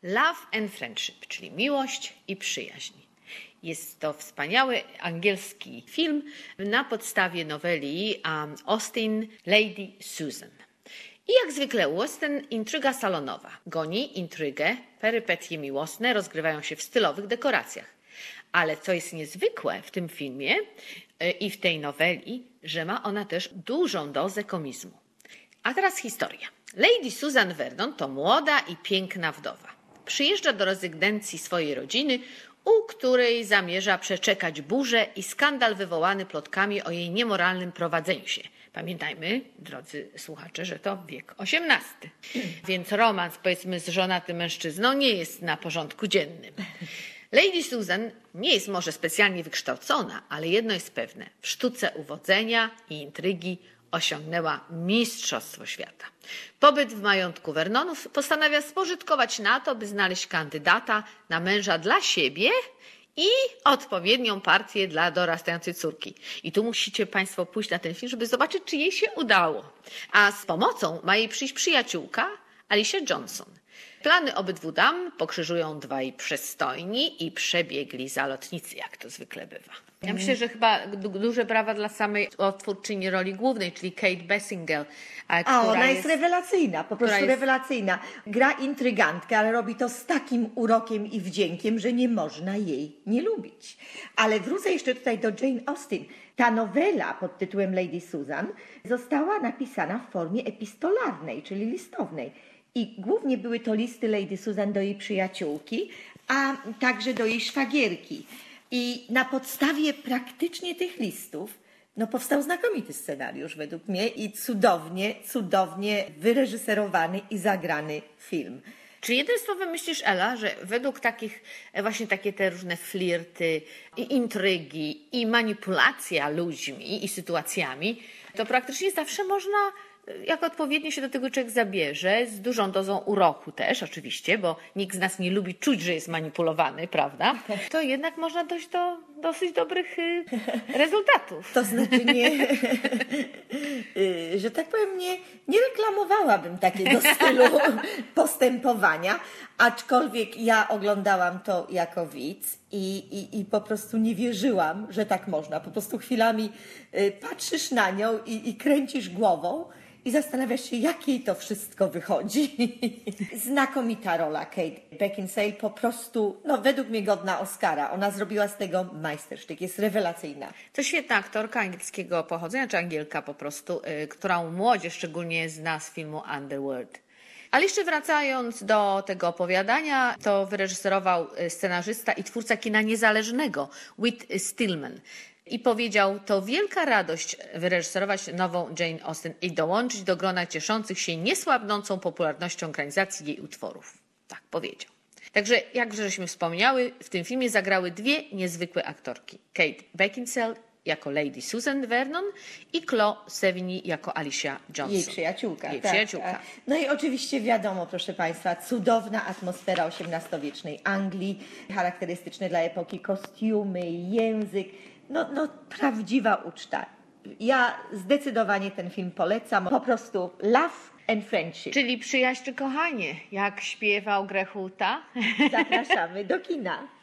Love and Friendship, czyli miłość i przyjaźń. Jest to wspaniały angielski film na podstawie noweli Austen Lady Susan. I jak zwykle western, intryga salonowa. Goni intrygę, perypetie miłosne rozgrywają się w stylowych dekoracjach. Ale co jest niezwykłe w tym filmie i w tej noweli, że ma ona też dużą dozę komizmu. A teraz historia. Lady Susan Vernon to młoda i piękna wdowa. Przyjeżdża do rezydencji swojej rodziny, u której zamierza przeczekać burzę i skandal wywołany plotkami o jej niemoralnym prowadzeniu się. Pamiętajmy, drodzy słuchacze, że to wiek XVIII, więc romans, powiedzmy, z żonatym mężczyzną nie jest na porządku dziennym. Lady Susan nie jest może specjalnie wykształcona, ale jedno jest pewne. W sztuce uwodzenia i intrygi osiągnęła mistrzostwo świata. Pobyt w majątku Vernonów postanawia spożytkować na to, by znaleźć kandydata na męża dla siebie i odpowiednią partię dla dorastającej córki. I tu musicie Państwo pójść na ten film, żeby zobaczyć, czy jej się udało. A z pomocą ma jej przyjść przyjaciółka Alicia Johnson. Plany obydwu dam pokrzyżują dwaj przystojni i przebiegli zalotnicy, jak to zwykle bywa. Ja myślę, że chyba duże brawa dla samej twórczyni roli głównej, czyli Kate Beckinsale. Ona jest rewelacyjna, po prostu rewelacyjna. Gra intrygantkę, ale robi to z takim urokiem i wdziękiem, że nie można jej nie lubić. Ale wrócę jeszcze tutaj do Jane Austen. Ta nowela pod tytułem Lady Susan została napisana w formie epistolarnej, czyli listownej. I głównie były to listy Lady Susan do jej przyjaciółki, a także do jej szwagierki. I na podstawie praktycznie tych listów powstał znakomity scenariusz według mnie i cudownie wyreżyserowany i zagrany film. Czy jednym słowem myślisz, Ela, że według takich właśnie takie te różne flirty i intrygi i manipulacja ludźmi i sytuacjami, to praktycznie zawsze można, jak odpowiednio się do tego człowiek zabierze, z dużą dozą uroku też oczywiście, bo nikt z nas nie lubi czuć, że jest manipulowany, prawda? To jednak można dojść do dosyć dobrych rezultatów. To znaczy że tak powiem, nie reklamowałabym takiego stylu postępowania, aczkolwiek ja oglądałam to jako widz i po prostu nie wierzyłam, że tak można. Po prostu chwilami patrzysz na nią i kręcisz głową i zastanawiasz się, jak jej to wszystko wychodzi. Znakomita rola Kate Beckinsale, po prostu, według mnie godna Oscara. Ona zrobiła z tego majstersztyk, jest rewelacyjna. To świetna aktorka angielskiego pochodzenia, czy Angielka po prostu, którą młodzież szczególnie zna z filmu Underworld. Ale jeszcze wracając do tego opowiadania, to wyreżyserował scenarzysta i twórca kina niezależnego Whit Stillman. I powiedział, to wielka radość wyreżyserować nową Jane Austen i dołączyć do grona cieszących się niesłabnącą popularnością ekranizacji jej utworów. Tak powiedział. Także, jak żeśmy wspomniały, w tym filmie zagrały dwie niezwykłe aktorki. Kate Beckinsale jako Lady Susan Vernon i Chloe Sevigny jako Alicia Johnson. Jej przyjaciółka. Przyjaciółka. No i oczywiście wiadomo, proszę Państwa, cudowna atmosfera XVIII-wiecznej Anglii, charakterystyczne dla epoki kostiumy, język. Prawdziwa uczta. Ja zdecydowanie ten film polecam. Po prostu Love and Friendship. Czyli przyjaźń czy kochanie, jak śpiewał Grechuta. Zapraszamy do kina.